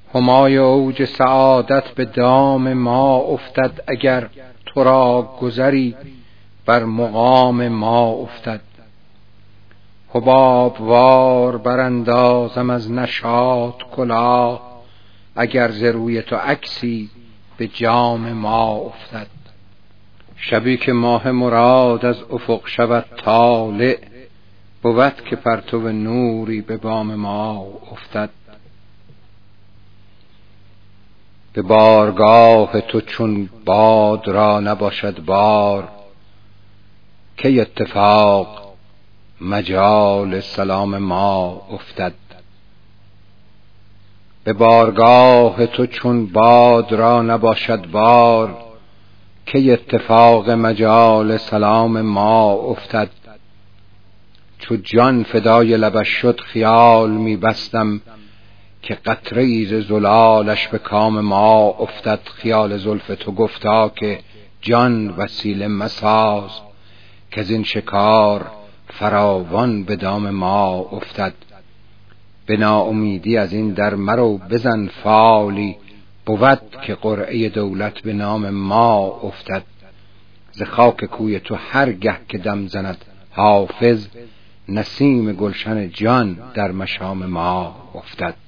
همای اوج سعادت به دام ما افتد، اگر تو را گذری بر مقام ما افتد. حباب وار براندازم از نشاط کلاه، اگر ز روی تو عکسی به جام ما افتد. شبی که ماه مراد از افق شود طالع، بود که پرتو نوری به بام ما افتد. به بارگاه تو چون باد را نباشد بار، که اتفاق مجال سلام ما افتد. به بارگاه تو چون باد را نباشد بار، که اتفاق مجال سلام ما افتد. چو جان فدای لبش شد خیال می بستم، که قطره‌ای ز زلالش به کام ما افتد. خیال زلف تو گفتا که جان وسیله مساز، که از این شکار فراوان به دام ما افتد. به ناامیدی از این در مرو بزن فالی، بود که قرعه دولت به نام ما افتد. ز خاک کوی تو هر گه که دم زند حافظ، نسیم گلشن جان در مشام ما افتد.